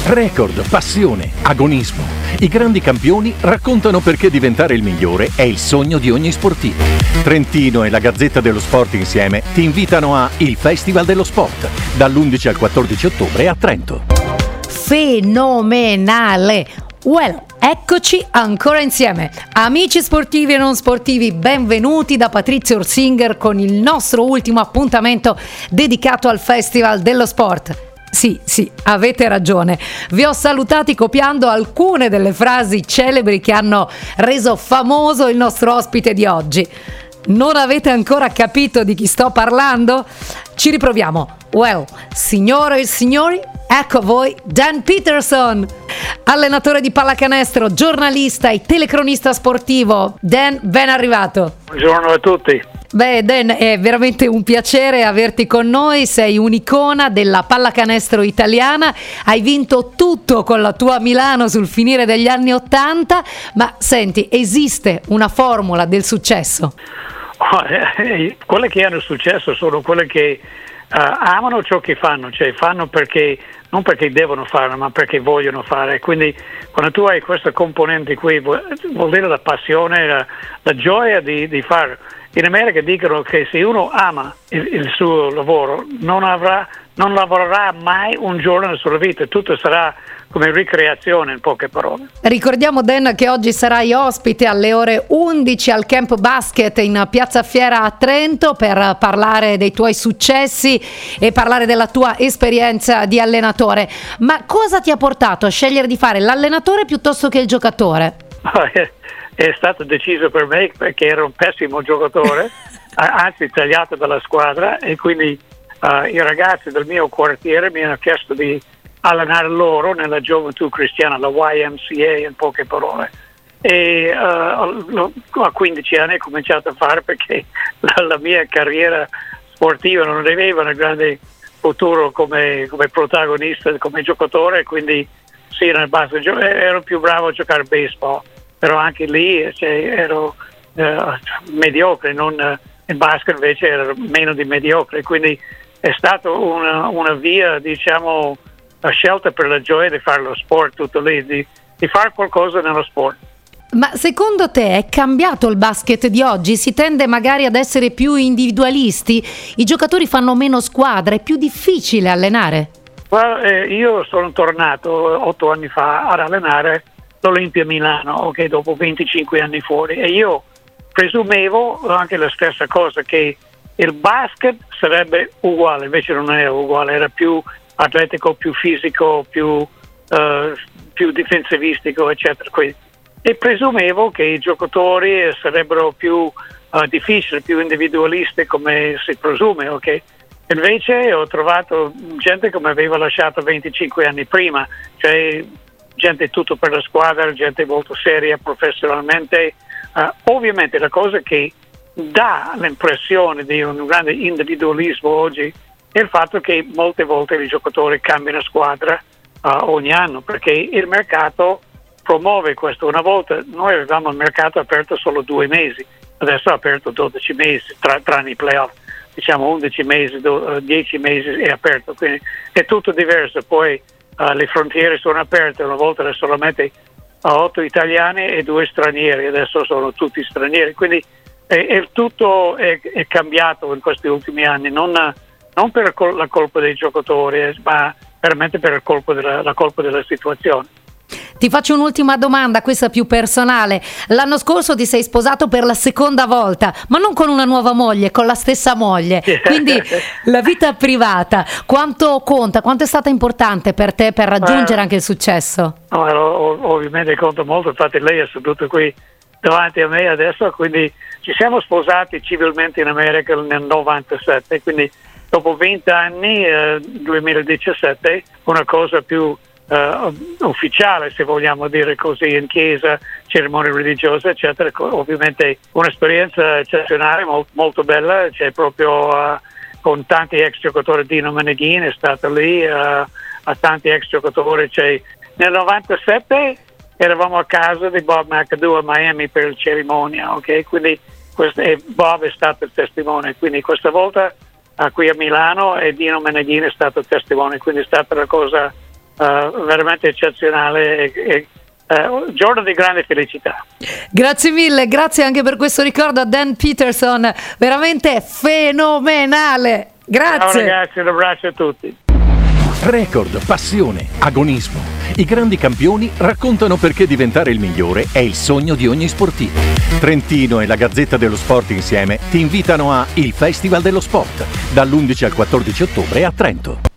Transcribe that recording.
Record, passione, agonismo. I grandi campioni raccontano perché diventare il migliore è il sogno di ogni sportivo. Trentino e la Gazzetta dello Sport insieme ti invitano a Il Festival dello Sport, dall'11 al 14 ottobre a Trento. Fenomenale! Well, eccoci ancora insieme. Amici sportivi e non sportivi, benvenuti da Patrizia Ursinger con il nostro ultimo appuntamento dedicato al Festival dello Sport. Sì, avete ragione. Vi ho salutati copiando alcune delle frasi celebri che hanno reso famoso il nostro ospite di oggi. Non avete ancora capito di chi sto parlando? Ci riproviamo. Well, signore e signori, ecco a voi Dan Peterson, allenatore di pallacanestro, giornalista e telecronista sportivo. Dan, ben arrivato. Buongiorno a tutti. Beh, Dan, è veramente un piacere averti con noi, sei un'icona della pallacanestro italiana, hai vinto tutto con la tua Milano sul finire degli anni '80, ma senti, esiste una formula del successo? Quelle che hanno successo sono quelle che amano ciò che fanno, cioè fanno perché non perché devono farlo, ma perché vogliono fare. Quindi quando tu hai questa componente qui, vuol dire la passione, la gioia di farlo. In America dicono che se uno ama il suo lavoro non lavorerà mai un giorno nella sua vita, tutto sarà come ricreazione, in poche parole. Ricordiamo, Dan, che oggi sarai ospite alle ore 11 al Camp Basket in Piazza Fiera a Trento per parlare dei tuoi successi e parlare della tua esperienza di allenatore. Ma cosa ti ha portato a scegliere di fare l'allenatore piuttosto che il giocatore? È stato deciso per me perché ero un pessimo giocatore, anzi tagliato dalla squadra, e quindi i ragazzi del mio quartiere mi hanno chiesto di allenare loro nella gioventù cristiana, la YMCA in poche parole. E a 15 anni ho cominciato a fare perché la mia carriera sportiva non aveva un grande futuro come protagonista, come giocatore, quindi sì, nel basket ero più bravo a giocare a baseball. Però anche lì ero mediocre, in basket invece ero meno di mediocre, quindi è stata una via, diciamo, la scelta per la gioia di fare lo sport, tutto lì, di fare qualcosa nello sport. Ma secondo te è cambiato il basket di oggi? Si tende magari ad essere più individualisti? I giocatori fanno meno squadra? È più difficile allenare? Io sono tornato 8 anni fa ad allenare l'Olimpia Milano, dopo 25 anni fuori, e io presumevo anche la stessa cosa, che il basket sarebbe uguale, invece non era uguale, era più atletico, più fisico, più difensivistico, eccetera. E presumevo che i giocatori sarebbero più difficili, più individualisti, come si presume, Invece ho trovato gente che mi aveva lasciato 25 anni prima, cioè gente tutto per la squadra, gente molto seria professionalmente. Ovviamente la cosa che dà l'impressione di un grande individualismo oggi è il fatto che molte volte i giocatori cambiano squadra ogni anno, perché il mercato promuove questo. Una volta noi avevamo il mercato aperto solo 2 mesi, adesso è aperto 12 mesi, tranne i playoff, diciamo 11 mesi, 10 mesi è aperto, quindi è tutto diverso. Poi le frontiere sono aperte, una volta erano solamente 8 italiani e 2 stranieri, adesso sono tutti stranieri, quindi tutto è cambiato in questi ultimi anni, non per la colpa dei giocatori, ma veramente per la colpa della situazione. Ti faccio un'ultima domanda, questa più personale. L'anno scorso ti sei sposato per la seconda volta, ma non con una nuova moglie, con la stessa moglie. Quindi la vita privata, quanto conta? Quanto è stata importante per te per raggiungere anche il successo? Ovviamente conta molto, infatti lei è seduta qui davanti a me adesso, quindi ci siamo sposati civilmente in America nel 97, quindi dopo 20 anni, 2017, una cosa più ufficiale, se vogliamo dire così, in chiesa, cerimonie religiose, eccetera. Ovviamente un'esperienza eccezionale, molto bella, c'è proprio con tanti ex giocatori. Dino Meneghin è stato lì, a tanti ex giocatori. Nel 97 eravamo a casa di Bob McAdoo a Miami per la cerimonia, quindi Bob è stato il testimone, quindi questa volta qui a Milano e Dino Meneghin è stato testimone, quindi è stata una cosa veramente eccezionale e un giorno di grande felicità. Grazie mille, grazie anche per questo ricordo a Dan Peterson, veramente fenomenale. Grazie. Ciao ragazzi, un abbraccio a tutti. Record, passione, agonismo. I grandi campioni raccontano perché diventare il migliore è il sogno di ogni sportivo. Trentino e la Gazzetta dello Sport insieme ti invitano a Il Festival dello Sport, dall'11 al 14 ottobre a Trento.